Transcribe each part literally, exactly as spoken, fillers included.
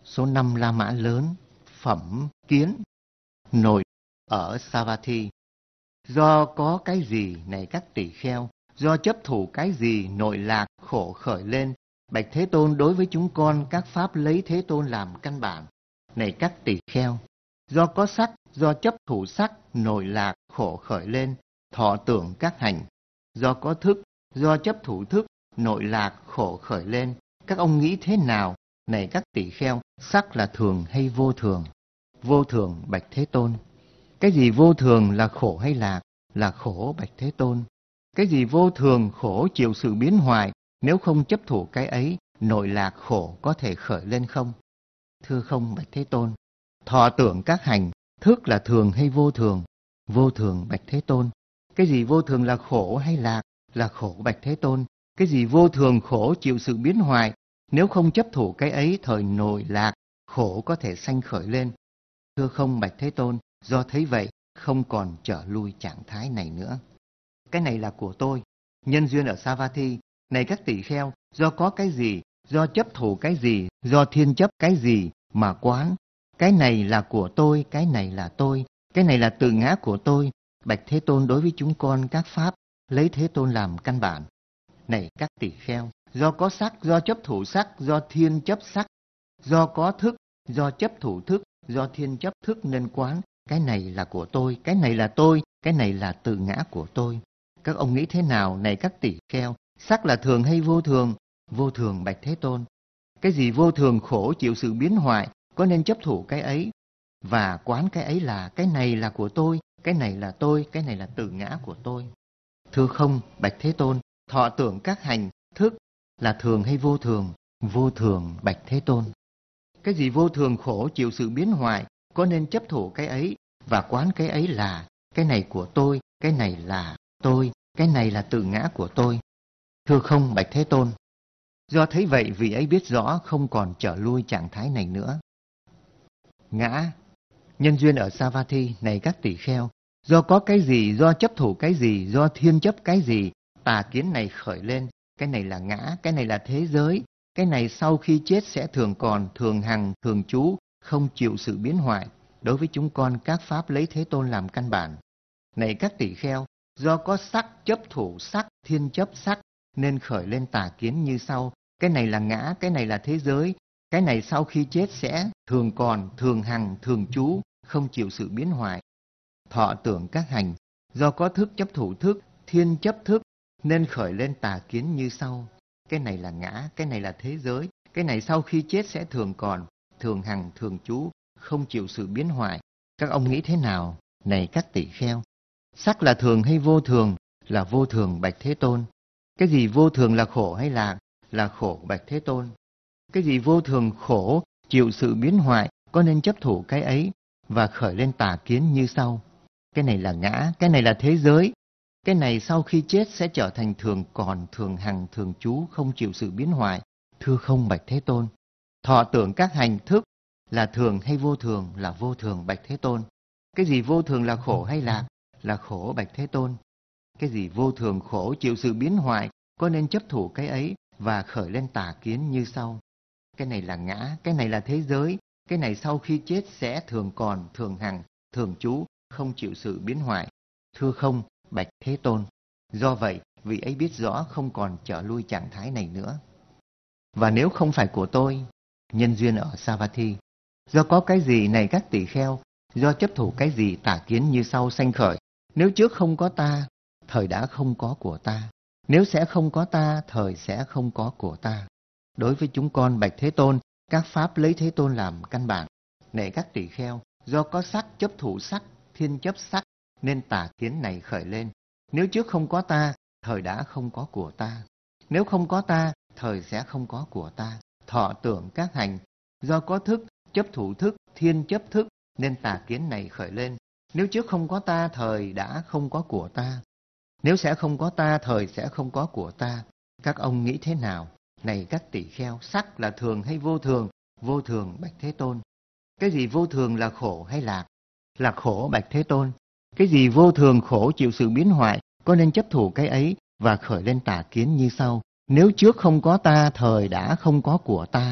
số năm La Mã lớn, phẩm kiến, nội ở Savatthi. Do có cái gì này các tỳ kheo, do chấp thủ cái gì nội lạc khổ khởi lên, bạch Thế Tôn đối với chúng con các pháp lấy Thế Tôn làm căn bản. Này các tỳ kheo, do có sắc, do chấp thủ sắc nội lạc khổ khởi lên, thọ tưởng các hành. Do có thức, do chấp thủ thức nội lạc khổ khởi lên, các ông nghĩ thế nào? Này các tỳ kheo, sắc là thường hay vô thường? Vô thường bạch Thế Tôn. Cái gì vô thường là khổ hay lạc? Là khổ bạch Thế Tôn. Cái gì vô thường khổ chịu sự biến hoại, nếu không chấp thủ cái ấy, nội lạc khổ có thể khởi lên không? Thưa không bạch Thế Tôn. Thọ tưởng các hành, thức là thường hay vô thường? Vô thường bạch Thế Tôn. Cái gì vô thường là khổ hay lạc? Là khổ bạch Thế Tôn. Cái gì vô thường khổ chịu sự biến hoại, nếu không chấp thủ cái ấy, thời nội lạc khổ có thể sanh khởi lên? Thưa không bạch Thế Tôn. Do thấy vậy, không còn trở lui trạng thái này nữa. Cái này là của tôi. Nhân duyên ở Savatthi. Này các tỳ kheo, do có cái gì, do chấp thủ cái gì, do thiên chấp cái gì mà quán. Cái này là của tôi, cái này là tôi, cái này là tự ngã của tôi. Bạch Thế Tôn đối với chúng con các pháp lấy Thế Tôn làm căn bản. Này các tỳ kheo, do có sắc, do chấp thủ sắc, do thiên chấp sắc, do có thức, do chấp thủ thức, do thiên chấp thức nên quán. Cái này là của tôi, cái này là tôi, cái này là tự ngã của tôi. Các ông nghĩ thế nào? Này các tỳ kheo, sắc là thường hay vô thường? Vô thường bạch Thế Tôn. Cái gì vô thường khổ chịu sự biến hoại, có nên chấp thủ cái ấy và quán cái ấy là cái này là của tôi, cái này là tôi, cái này là tự ngã của tôi? Thưa không bạch Thế Tôn. Thọ tưởng các hành, thức là thường hay vô thường? Vô thường bạch Thế Tôn. Cái gì vô thường khổ chịu sự biến hoại, có nên chấp thủ cái ấy và quán cái ấy là cái này của tôi, cái này là tôi, cái này là tự ngã của tôi? Thưa không bạch Thế Tôn. Do thấy vậy, vị ấy biết rõ không còn trở lui trạng thái này nữa. Ngã, nhân duyên ở Savatthi. Này các tỳ kheo, do có cái gì, do chấp thủ cái gì, do thiên chấp cái gì, tà kiến này khởi lên. Cái này là ngã, cái này là thế giới, cái này sau khi chết sẽ thường còn, thường hằng, thường trú, không chịu sự biến hoại. Đối với chúng con các pháp lấy Thế Tôn làm căn bản. Này các tỳ kheo, do có sắc, chấp thủ sắc, thiên chấp sắc nên khởi lên tà kiến như sau. Cái này là ngã, cái này là thế giới, cái này sau khi chết sẽ thường còn, thường hằng, thường trú, không chịu sự biến hoại. Thọ tưởng các hành, do có thức chấp thủ thức, thiên chấp thức nên khởi lên tà kiến như sau. Cái này là ngã, cái này là thế giới, cái này sau khi chết sẽ thường còn, thường hằng, thường trú, không chịu sự biến hoại. Các ông nghĩ thế nào? Này các tỳ kheo, sắc là thường hay vô thường? Là vô thường bạch Thế Tôn. Cái gì vô thường là khổ hay lạc? Là khổ bạch Thế Tôn. Cái gì vô thường khổ chịu sự biến hoại, có nên chấp thủ cái ấy và khởi lên tà kiến như sau. Cái này là ngã, cái này là thế giới, cái này sau khi chết sẽ trở thành thường còn, thường hằng, thường trú, không chịu sự biến hoại. Thưa không bạch Thế Tôn. Thọ tưởng các hành, thức là thường hay vô thường? Là vô thường bạch Thế Tôn. Cái gì vô thường là khổ hay lạc? Là khổ bạch Thế Tôn. Cái gì vô thường khổ chịu sự biến hoại, có nên chấp thủ cái ấy và khởi lên tà kiến như sau. Cái này là ngã, cái này là thế giới, cái này sau khi chết sẽ thường còn, thường hằng, thường trú, không chịu sự biến hoại. Thưa không bạch Thế Tôn. Do vậy, vị ấy biết rõ không còn trở lui trạng thái này nữa. Và nếu không phải của tôi, nhân duyên ở Savatthi, do có cái gì này các tỳ kheo, do chấp thủ cái gì tà kiến như sau sanh khởi. Nếu trước không có ta, thời đã không có của ta. Nếu sẽ không có ta, thời sẽ không có của ta. Đối với chúng con bạch Thế Tôn, các pháp lấy Thế Tôn làm căn bản. Này các tỳ kheo, do có sắc chấp thủ sắc, thiên chấp sắc nên tà kiến này khởi lên. Nếu trước không có ta, thời đã không có của ta. Nếu không có ta, thời sẽ không có của ta. Thọ tưởng các hành, do có thức, chấp thủ thức, thiên chấp thức nên tà kiến này khởi lên. Nếu trước không có ta, thời đã không có của ta. Nếu sẽ không có ta, thời sẽ không có của ta. Các ông nghĩ thế nào? Này các tỳ kheo, sắc là thường hay vô thường? Vô thường bạch Thế Tôn. Cái gì vô thường là khổ hay lạc? Là khổ bạch Thế Tôn. Cái gì vô thường khổ chịu sự biến hoại, có nên chấp thủ cái ấy và khởi lên tà kiến như sau. Nếu trước không có ta, thời đã không có của ta.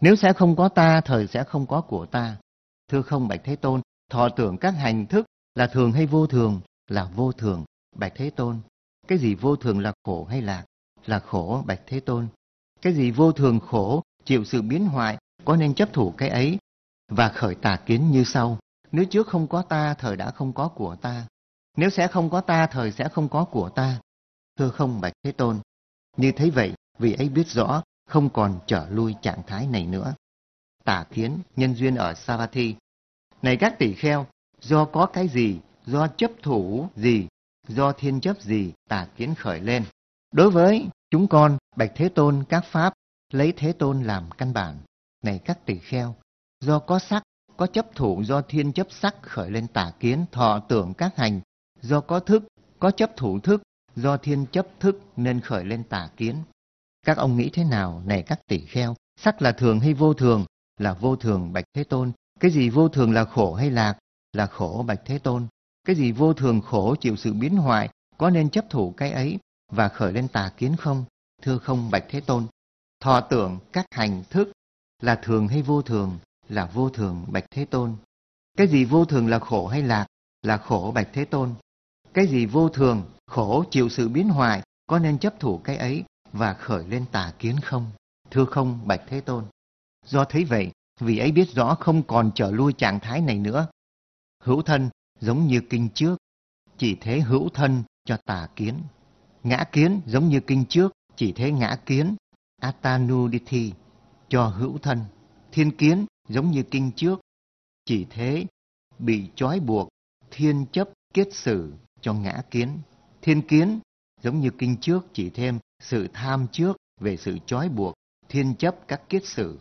Nếu sẽ không có ta, thời sẽ không có của ta. Thưa không bạch Thế Tôn, thọ tưởng các hành thức là thường hay vô thường? Là vô thường, bạch Thế Tôn. Cái gì vô thường là khổ hay lạc? Là khổ, bạch Thế Tôn. Cái gì vô thường khổ, chịu sự biến hoại, có nên chấp thủ cái ấy và khởi tà kiến như sau. Nếu trước không có ta, thời đã không có của ta. Nếu sẽ không có ta, thời sẽ không có của ta. Thưa không bạch Thế Tôn. Như thế vậy, vì ấy biết rõ, không còn trở lui trạng thái này nữa. Tà kiến, nhân duyên ở Savatthi. Này các tỷ kheo, do có cái gì, do chấp thủ gì, do thiên chấp gì, tà kiến khởi lên. Đối với chúng con, bạch Thế Tôn, các pháp, lấy Thế Tôn làm căn bản. Này các tỷ kheo, do có sắc, có chấp thủ, do thiên chấp sắc khởi lên tà kiến, thọ tưởng các hành. Do có thức, có chấp thủ thức, do thiên chấp thức nên khởi lên tà kiến. Các ông nghĩ thế nào, này các tỷ kheo? Sắc là thường hay vô thường? Là vô thường, bạch Thế Tôn. Cái gì vô thường là khổ hay lạc? Là khổ, bạch Thế Tôn. Cái gì vô thường khổ, chịu sự biến hoại, có nên chấp thủ cái ấy và khởi lên tà kiến không? Thưa không, bạch Thế Tôn. Thọ tưởng các hành thức là thường hay vô thường? Là vô thường, bạch Thế Tôn. Cái gì vô thường là khổ hay lạc? Là khổ, bạch Thế Tôn. Cái gì vô thường, khổ, chịu sự biến hoại, có nên chấp thủ cái ấy và khởi lên tà kiến không? Thưa không, bạch Thế Tôn. Do thấy vậy, vì ấy biết rõ không còn trở lui trạng thái này nữa. Hữu thân giống như kinh trước, chỉ thế hữu thân cho tà kiến. Ngã kiến giống như kinh trước, chỉ thế ngã kiến, Atanuditi, cho hữu thân. Thiên kiến giống như kinh trước, chỉ thế bị trói buộc, thiên chấp kết xử cho ngã kiến. Thiên kiến giống như kinh trước, chỉ thêm sự tham trước về sự trói buộc, thiên chấp các kết xử.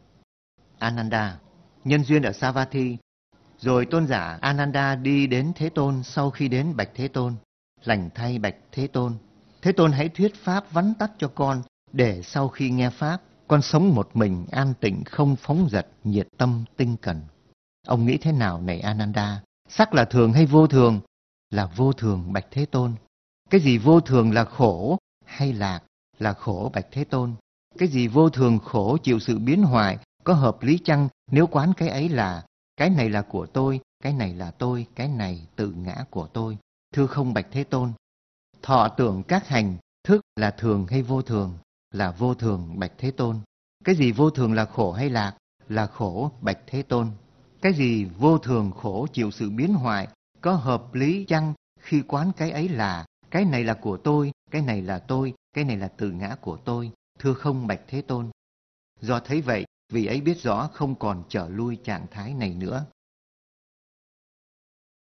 Ananda, nhân duyên ở Savatthi. Rồi tôn giả Ananda đi đến Thế Tôn sau khi đến bạch Thế Tôn. Lành thay bạch Thế Tôn. Thế Tôn hãy thuyết pháp vắn tắt cho con, để sau khi nghe pháp, con sống một mình an tịnh, không phóng dật, nhiệt tâm, tinh cần. Ông nghĩ thế nào này Ananda? Sắc là thường hay vô thường? Là vô thường, bạch Thế Tôn. Cái gì vô thường là khổ hay lạc? Là khổ, bạch Thế Tôn. Cái gì vô thường khổ, chịu sự biến hoại, có hợp lý chăng nếu quán cái ấy là cái này là của tôi, cái này là tôi, cái này tự ngã của tôi? Thưa không, bạch Thế Tôn. Thọ tưởng các hành thức là thường hay vô thường? Là vô thường, bạch Thế Tôn. Cái gì vô thường là khổ hay lạc? Là khổ, bạch Thế Tôn. Cái gì vô thường khổ, chịu sự biến hoại, có hợp lý chăng khi quán cái ấy là cái này là của tôi, cái này là tôi, cái này là tự ngã của tôi? Thưa không, bạch Thế Tôn. Do thấy vậy, vì ấy biết rõ không còn trở lui trạng thái này nữa.